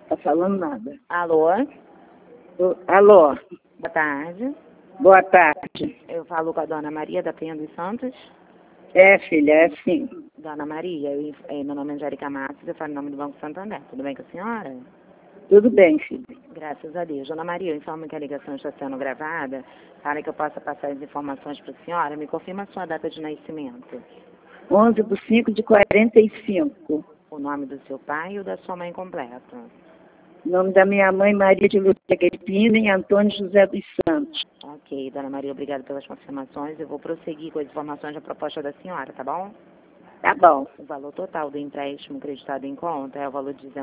Tá falando nada. Alô? Alô? Boa tarde. Boa tarde. Eu falo com a dona Maria da Penha dos Santos. É, filha, é sim. Dona Maria, meu nome é Angélica Matos, eu falo em nome do Banco Santander. Tudo bem com a senhora? Tudo bem, filha. Graças a Deus. Dona Maria, eu informo que a ligação está sendo gravada para que eu possa passar as informações para a senhora. Me confirma a sua data de nascimento. 11/5/45. O nome do seu pai e o da sua mãe completo. O nome da minha mãe, Maria de Lúcia Guerpina e Antônio José dos Santos. Ok, Dona Maria, obrigada pelas confirmações. Eu vou prosseguir com as informações da proposta da senhora, tá bom? Tá bom. O valor total do empréstimo creditado em conta é o valor de R$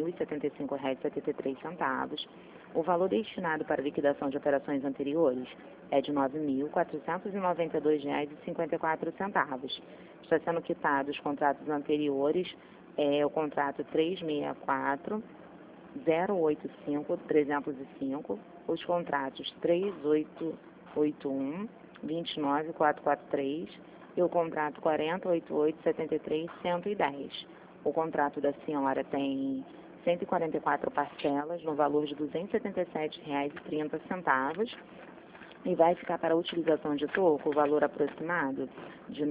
19.075,73. O valor destinado para liquidação de operações anteriores é de R$ 9.492,54. Está sendo quitado os contratos anteriores, o contrato 364-085-305, os contratos 3881, 29443, e o contrato 4088-73-110. O contrato da senhora tem 144 parcelas no valor de R$ 277,30 e vai ficar para a utilização de troco o valor aproximado de R$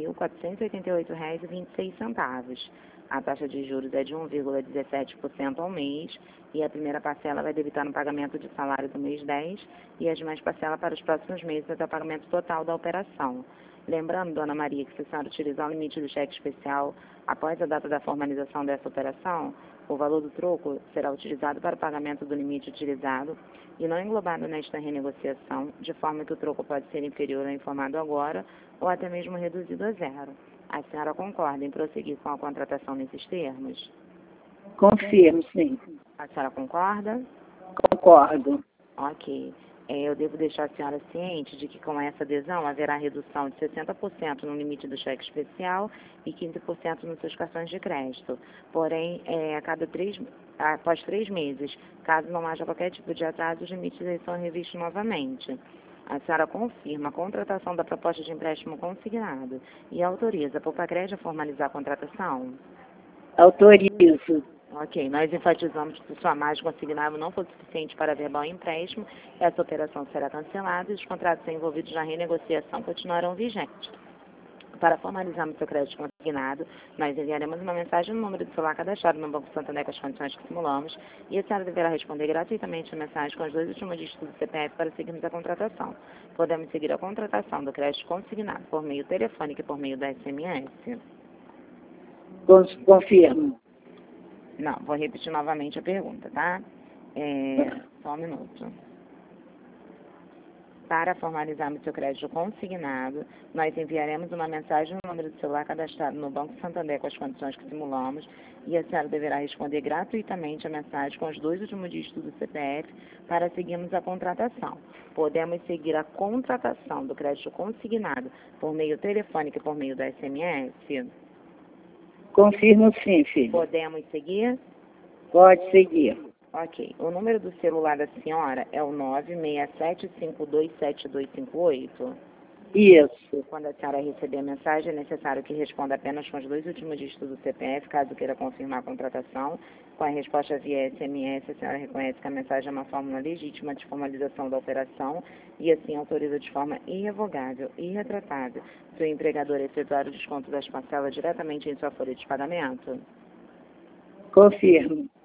9.488,26. A taxa de juros é de 1,17% ao mês e a primeira parcela vai debitar no pagamento de salário do mês 10 e as demais parcelas para os próximos meses até o pagamento total da operação. Lembrando, Dona Maria, que se a senhora utilizar o limite do cheque especial após a data da formalização dessa operação, o valor do troco será utilizado para o pagamento do limite utilizado e não englobado nesta renegociação, de forma que o troco pode ser inferior ao informado agora ou até mesmo reduzido a zero. A senhora concorda em prosseguir com a contratação nesses termos? Confirmo, sim. A senhora concorda? Concordo. Ok. Eu devo deixar a senhora ciente de que com essa adesão haverá redução de 60% no limite do cheque especial e 15% nos seus cartões de crédito. Porém, após 3 meses, caso não haja qualquer tipo de atraso, os limites são revistos novamente. A senhora confirma a contratação da proposta de empréstimo consignado e autoriza a Popacred a formalizar a contratação? Autorizo. Ok, nós enfatizamos que se sua margem consignável não for suficiente para verbal empréstimo, essa operação será cancelada e os contratos envolvidos na renegociação continuarão vigentes. Para formalizarmos seu crédito consignado, nós enviaremos uma mensagem no número de celular cadastrado no Banco Santander com as condições que simulamos e a senhora deverá responder gratuitamente a mensagem com os 2 últimos dígitos do CPF para seguirmos a contratação. Podemos seguir a contratação do crédito consignado por meio telefônico e por meio da SMS? Confirmo. Não, vou repetir novamente a pergunta, tá? Só um minuto. Para formalizarmos seu crédito consignado, nós enviaremos uma mensagem no número de celular cadastrado no Banco Santander com as condições que simulamos e a senhora deverá responder gratuitamente a mensagem com os 2 últimos dígitos do CPF para seguirmos a contratação. Podemos seguir a contratação do crédito consignado por meio telefônico e por meio da SMS? Confirmo sim, filho. Podemos seguir? Pode seguir. Ok. O número do celular da senhora é o 967527258? Isso. Quando a senhora receber a mensagem, é necessário que responda apenas com os 2 últimos dígitos do CPF, caso queira confirmar a contratação. Com a resposta via SMS, a senhora reconhece que a mensagem é uma fórmula legítima de formalização da operação e assim autoriza de forma irrevogável e irretratável seu empregador a efetuar o desconto das parcelas diretamente em sua folha de pagamento? Confirmo.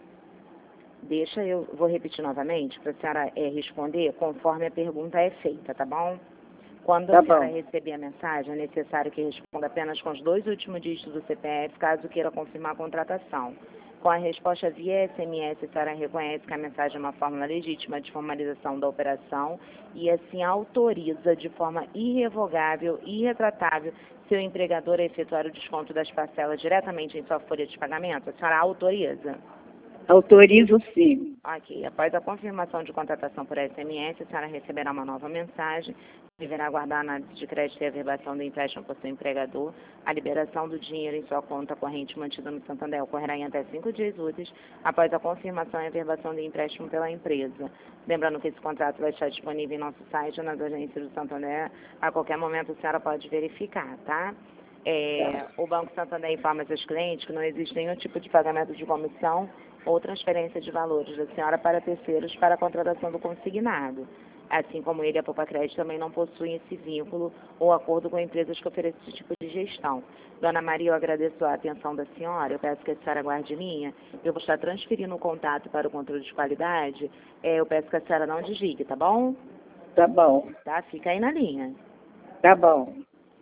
Eu vou repetir novamente para a senhora responder conforme a pergunta é feita, tá bom? Quando a senhora receber a mensagem, é necessário que responda apenas com os 2 últimos dígitos do CPF, caso queira confirmar a contratação. Com a resposta via SMS, a senhora reconhece que a mensagem é uma fórmula legítima de formalização da operação e assim autoriza de forma irrevogável e irretratável seu empregador a efetuar o desconto das parcelas diretamente em sua folha de pagamento. A senhora autoriza? Autorizo sim. Ok. Após a confirmação de contratação por SMS, a senhora receberá uma nova mensagem. Deverá aguardar a análise de crédito e averbação do empréstimo por seu empregador. A liberação do dinheiro em sua conta corrente mantida no Santander ocorrerá em até 5 dias úteis após a confirmação e averbação do empréstimo pela empresa. Lembrando que esse contrato vai estar disponível em nosso site ou nas agências do Santander. A qualquer momento a senhora pode verificar, tá? Tá. O Banco Santander informa seus clientes que não existe nenhum tipo de pagamento de comissão ou transferência de valores da senhora para terceiros para a contratação do consignado. Assim como ele, a Poupa Crédito também não possui esse vínculo ou acordo com empresas que oferecem esse tipo de gestão. Dona Maria, eu agradeço a atenção da senhora, eu peço que a senhora guarde linha, eu vou estar transferindo o contato para o controle de qualidade, eu peço que a senhora não desligue, tá bom? Tá bom. Tá? Fica aí na linha. Tá bom.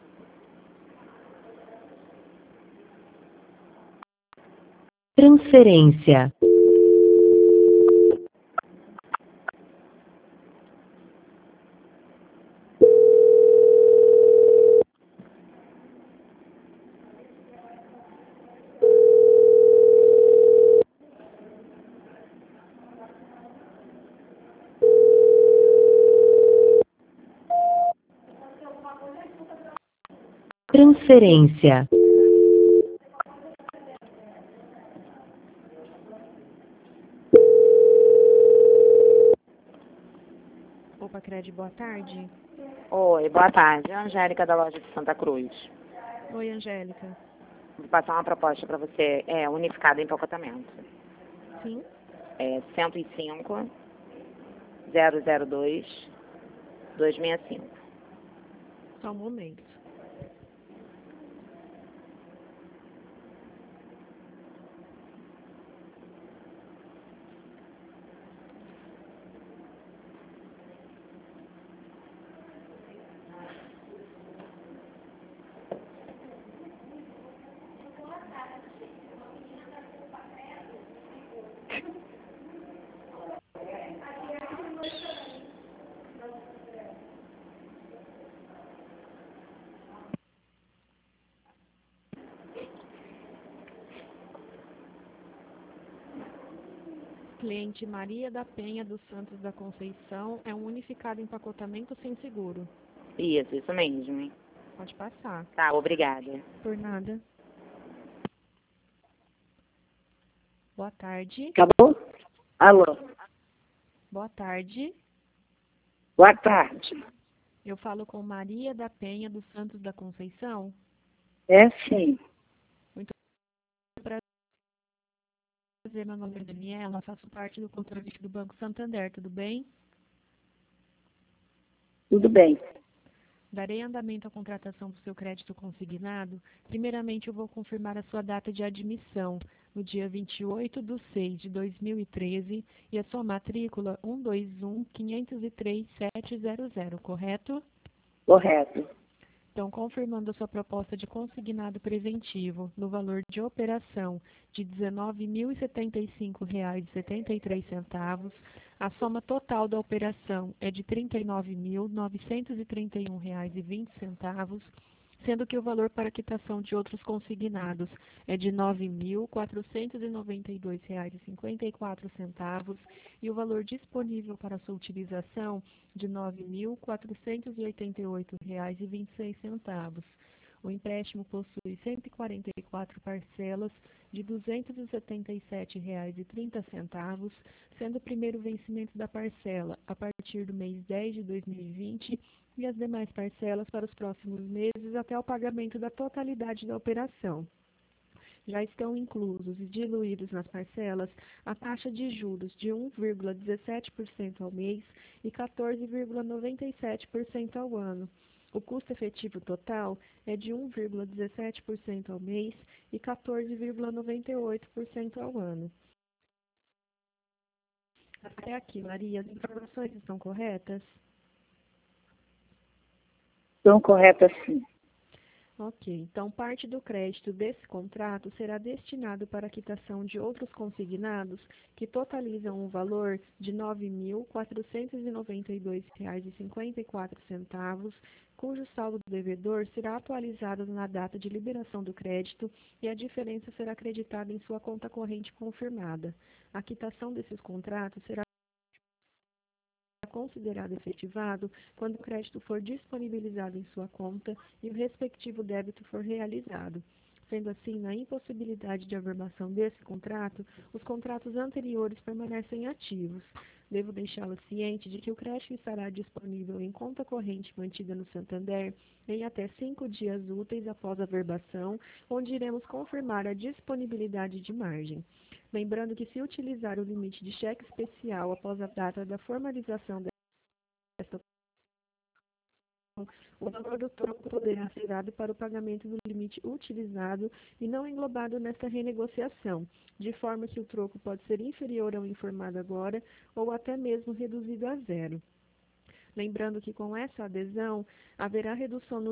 Transferência. Transferência. Poupa Crédito, boa tarde. Oi, boa tarde. Angélica da loja de Santa Cruz. Oi, Angélica. Vou passar uma proposta para você, unificada em empacotamento. Sim? 105 002 265. Só um momento. Cliente Maria da Penha dos Santos da Conceição é um unificado empacotamento sem seguro. Isso mesmo. Pode passar. Tá, obrigada. Por nada. Boa tarde. Acabou? Alô? Boa tarde. Boa tarde. Eu falo com Maria da Penha dos Santos da Conceição. É sim. Prazer, meu nome é Daniela, faço parte do controle do Banco Santander, tudo bem? Tudo bem. Darei andamento à contratação do seu crédito consignado. Primeiramente, eu vou confirmar a sua data de admissão, no dia 28/6/2013, e a sua matrícula 121-503-700, correto? Correto. Então, confirmando a sua proposta de consignado preventivo no valor de operação de R$ 19.075,73, a soma total da operação é de R$ 39.931,20, sendo que o valor para quitação de outros consignados é de R$ 9.492,54 e o valor disponível para sua utilização de R$ 9.488,26. O empréstimo possui 144 parcelas de R$ 277,30, sendo o primeiro vencimento da parcela a partir do mês 10 de 2020 e as demais parcelas para os próximos meses até o pagamento da totalidade da operação. Já estão inclusos e diluídos nas parcelas a taxa de juros de 1,17% ao mês e 14,97% ao ano. O custo efetivo total é de 1,17% ao mês e 14,98% ao ano. Até aqui, Maria, as informações estão corretas? Estão corretas sim. Ok, então parte do crédito desse contrato será destinado para a quitação de outros consignados que totalizam um valor de R$ 9.492,54, cujo saldo do devedor será atualizado na data de liberação do crédito e a diferença será acreditada em sua conta corrente confirmada. A quitação desses contratos será considerado efetivado quando o crédito for disponibilizado em sua conta e o respectivo débito for realizado. Sendo assim, na impossibilidade de averbação desse contrato, os contratos anteriores permanecem ativos. Devo deixá-lo ciente de que o crédito estará disponível em conta corrente mantida no Santander em até 5 dias úteis após a averbação, onde iremos confirmar a disponibilidade de margem. Lembrando que, se utilizar o limite de cheque especial após a data da formalização desta o valor do troco poderá ser dado para o pagamento do limite utilizado e não englobado nesta renegociação, de forma que o troco pode ser inferior ao informado agora ou até mesmo reduzido a zero. Lembrando que, com essa adesão, haverá redução no